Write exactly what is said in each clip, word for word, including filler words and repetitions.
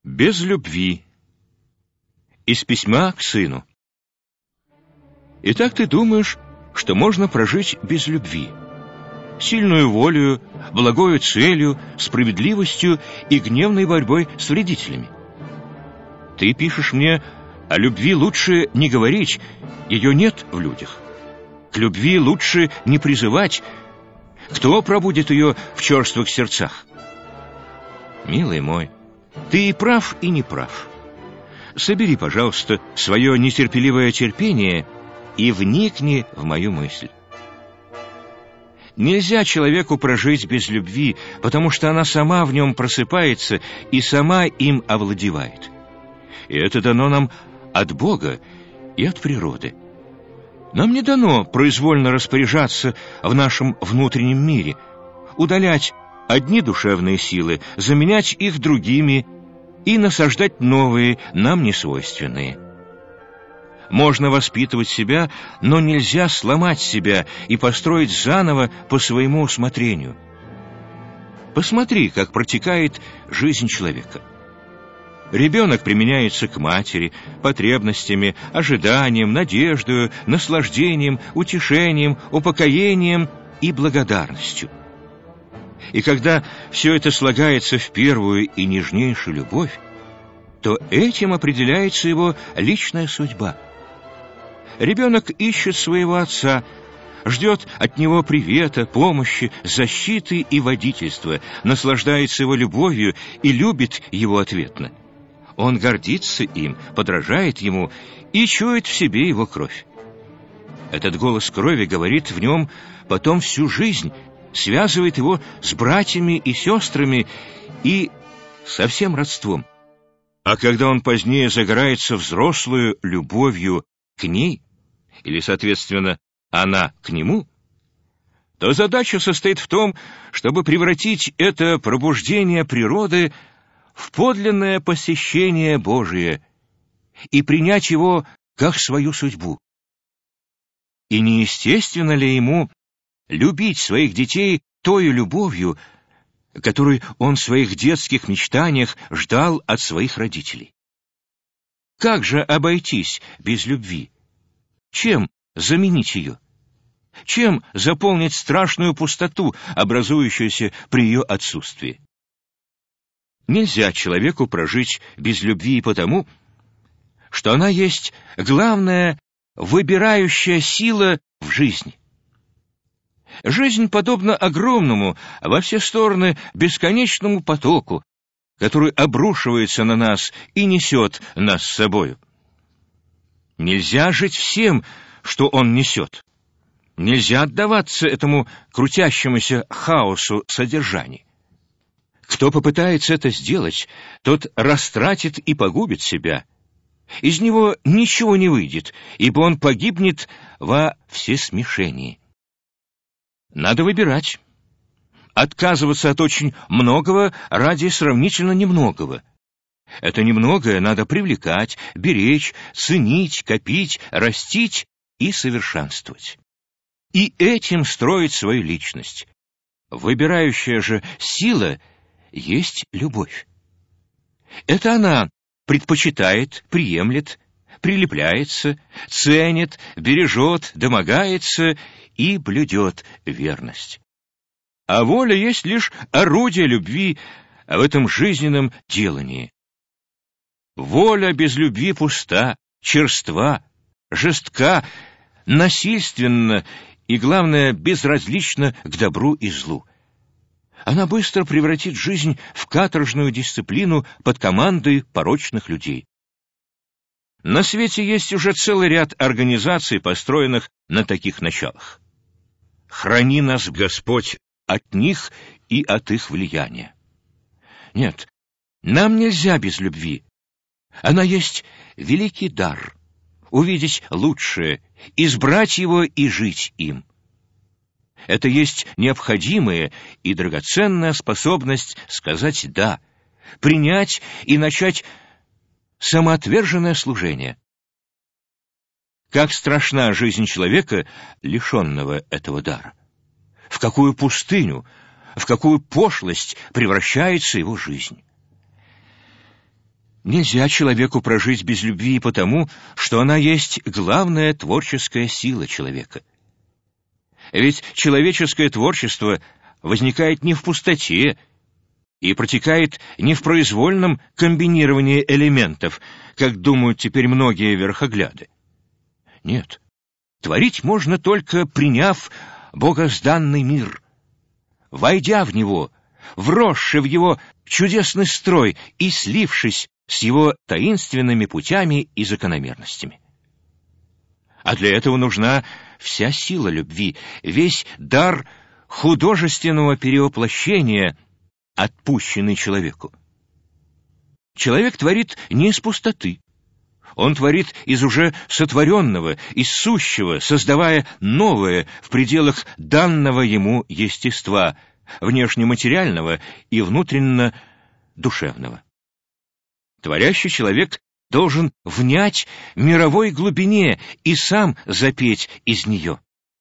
Без любви. Из письма к сыну. Итак, ты думаешь, что можно прожить без любви? Сильную волею, благою целью, справедливостью и гневной борьбой с вредителями. Ты пишешь мне, о любви лучше не говорить, ее нет в людях. К любви лучше не призывать. Кто пробудит ее в черствых сердцах? Милый мой, ты и прав, и не прав. Собери, пожалуйста, свое нетерпеливое терпение и вникни в мою мысль. Нельзя человеку прожить без любви, потому что она сама в нем просыпается и сама им овладевает. И это дано нам от Бога и от природы. Нам не дано произвольно распоряжаться в нашем внутреннем мире, удалять одни душевные силы, заменять их другими и насаждать новые, нам несвойственные. Можно воспитывать себя, но нельзя сломать себя и построить заново по своему усмотрению. Посмотри, как протекает жизнь человека. Ребенок применяется к матери потребностями, ожиданием, надеждою, наслаждением, утешением, упокоением и благодарностью. И когда все это слагается в первую и нежнейшую любовь, то этим определяется его личная судьба. Ребенок ищет своего отца, ждет от него привета, помощи, защиты и водительства, наслаждается его любовью и любит его ответно. Он гордится им, подражает ему и чует в себе его кровь. Этот голос крови говорит в нем потом всю жизнь, связывает его с братьями и сестрами и со всем родством. А когда он позднее загорается взрослую любовью к ней, или, соответственно, она к нему, то задача состоит в том, чтобы превратить это пробуждение природы в подлинное посещение Божие и принять его как свою судьбу. И неестественно ли ему любить своих детей той любовью, которую он в своих детских мечтаниях ждал от своих родителей? Как же обойтись без любви? Чем заменить ее? Чем заполнить страшную пустоту, образующуюся при ее отсутствии? Нельзя человеку прожить без любви потому, что она есть главная выбирающая сила в жизни. Жизнь подобна огромному, во все стороны бесконечному потоку, который обрушивается на нас и несет нас с собою. Нельзя жить всем, что он несет. Нельзя отдаваться этому крутящемуся хаосу содержаний. Кто попытается это сделать, тот растратит и погубит себя. Из него ничего не выйдет, ибо он погибнет во всесмешении. Надо выбирать. Отказываться от очень многого ради сравнительно немногого. Это немногое надо привлекать, беречь, ценить, копить, растить и совершенствовать. И этим строить свою личность. Выбирающая же сила есть любовь. Это она предпочитает, приемлет, прилепляется, ценит, бережет, домогается и блюдет верность. А воля есть лишь орудие любви в этом жизненном делании. Воля без любви пуста, черства, жестка, насильственна и, главное, безразлична к добру и злу. Она быстро превратит жизнь в каторжную дисциплину под командой порочных людей. На свете есть уже целый ряд организаций, построенных на таких началах. Храни нас, Господь, от них и от их влияния. Нет, нам нельзя без любви. Она есть великий дар — увидеть лучшее, избрать его и жить им. Это есть необходимая и драгоценная способность сказать «да», принять и начать самоотверженное служение. Как страшна жизнь человека, лишенного этого дара! В какую пустыню, в какую пошлость превращается его жизнь! Нельзя человеку прожить без любви потому, что она есть главная творческая сила человека. Ведь человеческое творчество возникает не в пустоте и протекает не в произвольном комбинировании элементов, как думают теперь многие верхогляды. Нет, творить можно только приняв богозданный мир, войдя в него, вросши в его чудесный строй и слившись с его таинственными путями и закономерностями. А для этого нужна вся сила любви, весь дар художественного перевоплощения, отпущенный человеку. Человек творит не из пустоты. Он творит из уже сотворенного, из сущего, создавая новое в пределах данного ему естества, внешнематериального и внутренно-душевного. Творящий человек должен внять мировой глубине и сам запеть из нее.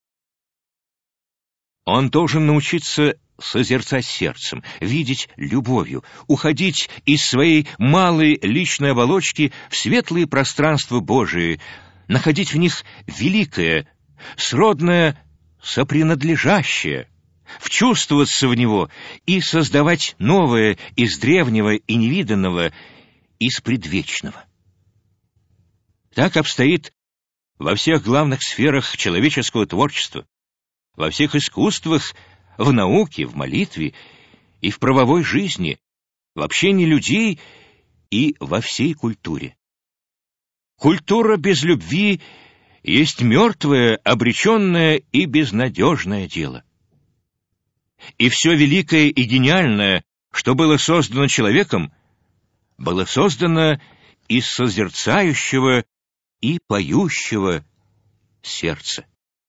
Он должен научиться созерцать сердцем, видеть любовью, уходить из своей малой личной оболочки в светлые пространства Божии, находить в них великое, сродное, сопринадлежащее, вчувствоваться в него и создавать новое из древнего и невиданного, из предвечного. Так обстоит во всех главных сферах человеческого творчества, во всех искусствах, в науке, в молитве и в правовой жизни, в общении людей и во всей культуре. Культура без любви есть мертвое, обреченное и безнадежное дело. И все великое и гениальное, что было создано человеком, было создано из созерцающего и поющего сердца.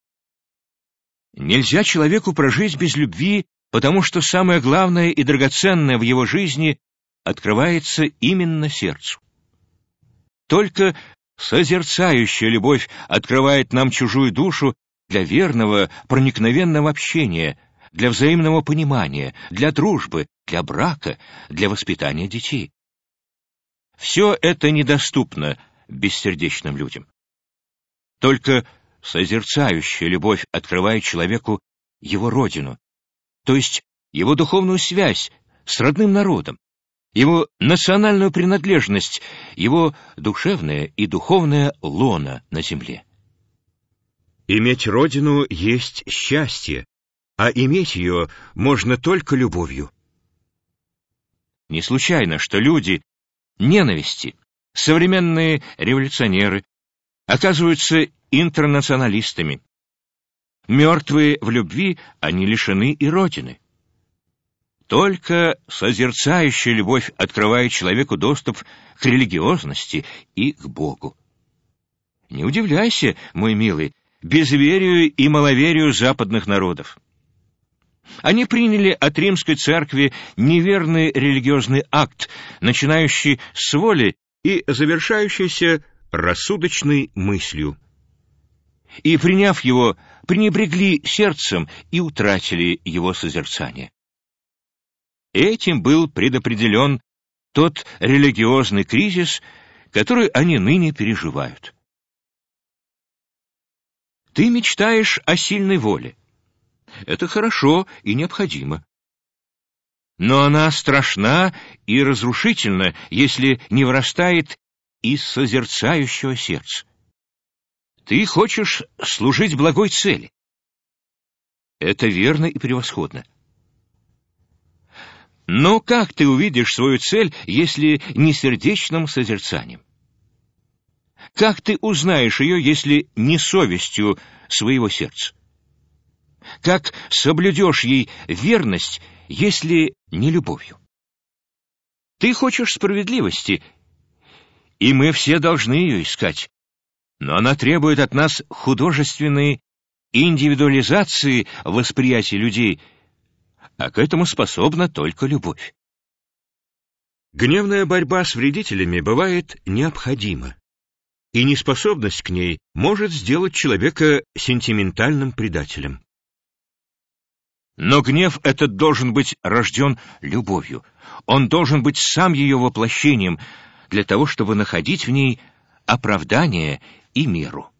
Нельзя человеку прожить без любви, потому что самое главное и драгоценное в его жизни открывается именно сердцу. Только созерцающая любовь открывает нам чужую душу для верного, проникновенного общения, для взаимного понимания, для дружбы, для брака, для воспитания детей. Все это недоступно бессердечным людям. Только созерцающая любовь открывает человеку его родину, то есть его духовную связь с родным народом, его национальную принадлежность, его душевное и духовное лоно на земле. Иметь родину есть счастье, а иметь ее можно только любовью. Не случайно, что люди ненависти, современные революционеры, оказываются интернационалистами. Мертвые в любви, они лишены и родины. Только созерцающая любовь открывает человеку доступ к религиозности и к Богу. Не удивляйся, мой милый, безверию и маловерию западных народов. Они приняли от римской церкви неверный религиозный акт, начинающий с воли и завершающийся рассудочной мыслью. И, приняв его, пренебрегли сердцем и утратили его созерцание. Этим был предопределен тот религиозный кризис, который они ныне переживают. Ты мечтаешь о сильной воле. Это хорошо и необходимо. Но она страшна и разрушительна, если не вырастает из созерцающего сердца. Ты хочешь служить благой цели. Это верно и превосходно. Но как ты увидишь свою цель, если не сердечным созерцанием? Как ты узнаешь ее, если не совестью своего сердца? Как соблюдешь ей верность, если не любовью? Ты хочешь справедливости, и мы все должны ее искать, но она требует от нас художественной индивидуализации восприятия людей, а к этому способна только любовь. Гневная борьба с вредителями бывает необходима, и неспособность к ней может сделать человека сентиментальным предателем. Но гнев этот должен быть рожден любовью. Он должен быть сам ее воплощением, для того, чтобы находить в ней оправдание и меру.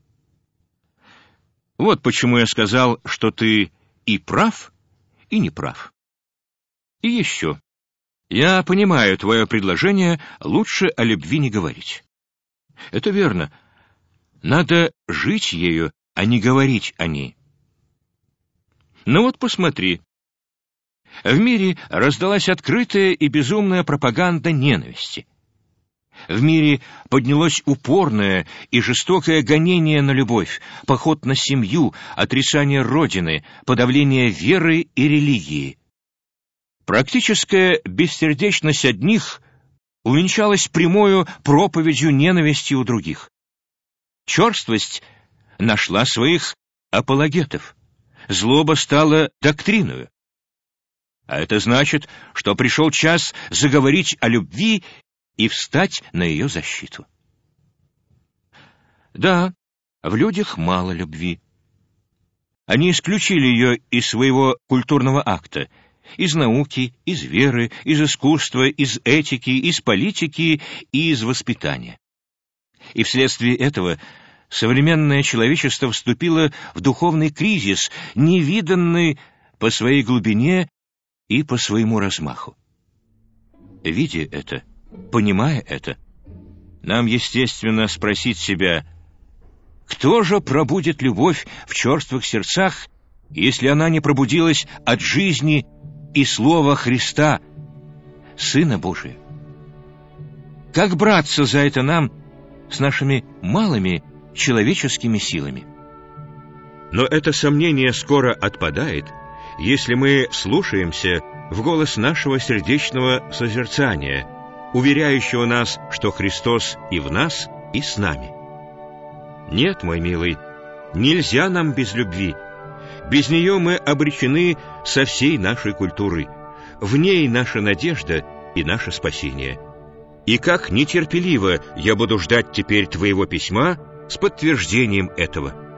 Вот почему я сказал, что ты и прав, и не прав. И еще. Я понимаю твое предложение лучше о любви не говорить. Это верно. Надо жить ею, а не говорить о ней. Но вот посмотри. В мире раздалась открытая и безумная пропаганда ненависти. В мире поднялось упорное и жестокое гонение на любовь, поход на семью, отрицание Родины, подавление веры и религии. Практическая бессердечность одних увенчалась прямою проповедью ненависти у других. Черствость нашла своих апологетов. Злоба стала доктриною. А это значит, что пришел час заговорить о любви и встать на ее защиту. Да, в людях мало любви. Они исключили ее из своего культурного акта, из науки, из веры, из искусства, из этики, из политики и из воспитания. И вследствие этого современное человечество вступило в духовный кризис, невиданный по своей глубине и по своему размаху. Видя это, понимая это, нам естественно спросить себя, кто же пробудит любовь в черствых сердцах, если она не пробудилась от жизни и слова Христа, Сына Божия? Как браться за это нам с нашими малыми человеческими силами? Но это сомнение скоро отпадает, если мы слушаемся в голос нашего сердечного созерцания, уверяющего нас, что Христос и в нас, и с нами. Нет, мой милый, нельзя нам без любви. Без нее мы обречены со всей нашей культурой. В ней наша надежда и наше спасение. И как нетерпеливо я буду ждать теперь твоего письма с подтверждением этого.